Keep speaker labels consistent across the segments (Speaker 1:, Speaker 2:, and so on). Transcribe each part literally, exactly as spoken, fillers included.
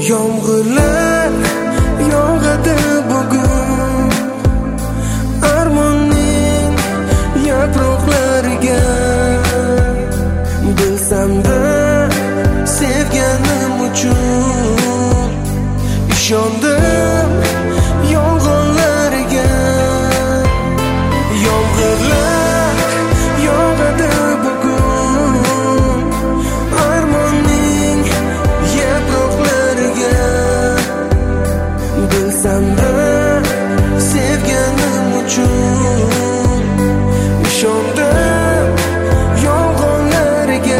Speaker 1: Yomg'irlar yog'adi bugun armonning yaproqlariga. Bilsam-da sevganim uchun ishondim yolg'onlariga. Yomg'irlar yog'adi bugun armonning yaproqlariga. Bilsam-da sevganim uchun ishondim yolg'onlariga.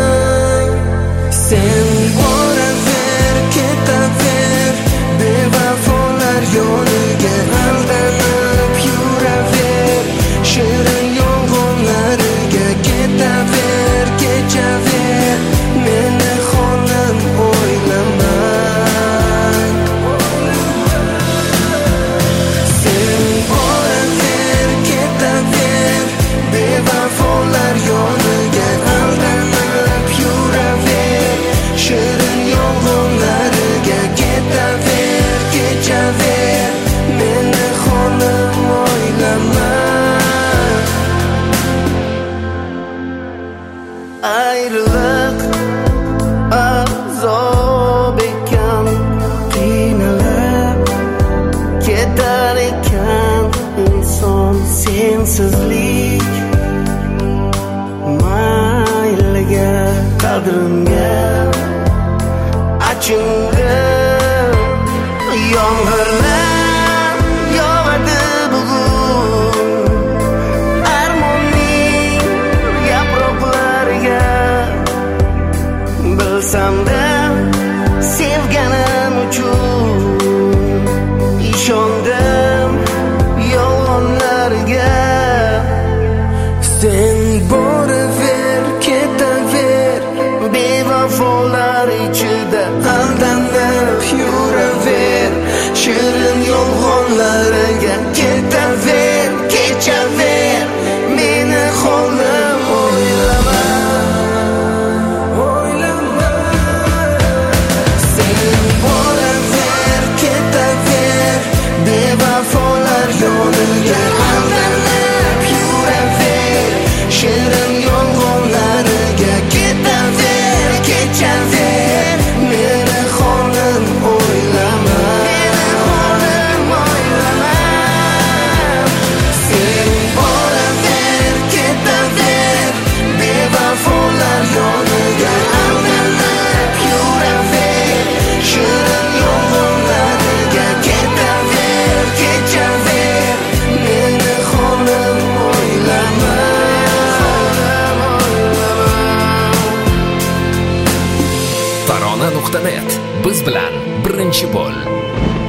Speaker 1: Sen boraver, ketaver, bevafolar yoniga aldanib yuraver. Shirin yolg'onlariga ketaver, kechaver, meni xonim o'ylama. Sen boraver, ketaver, bevafolar yoniga aldanib yuraver. Shirin yolg'onlariga ketaver, kechaver, meni xonim o'ylama. Ayriliq azob ekan, qiynalib ketar ekan inson. Sensizlik mayliga, qadrimga achindim. Yomg'irlar yog'adi bugun armonning yaproqlariga. Bilsam-da sevganim uchun ishondim yolg'onlariga. Sen boraver, ketaver, bevafolar ichida aldanib yuraver. Shirin yolg'onlariga ketaver, kechaver, meni xonim o'ylama. O'ylama. Sen boraver, ketaver, bevafolar yoniga aldanib yuraver. Shirin yolg'onlariga ketaver, kechaver, meni xonim o'ylama. Meni xonim o'ylama. Sen boraver, ketaver, bevafolar yoniga aldanib yuraver. Shirin yolg'onlariga ketaver, kechaver, meni xonim o'ylama.
Speaker 2: Farona nuqta net biz bilan birinchi bo'l.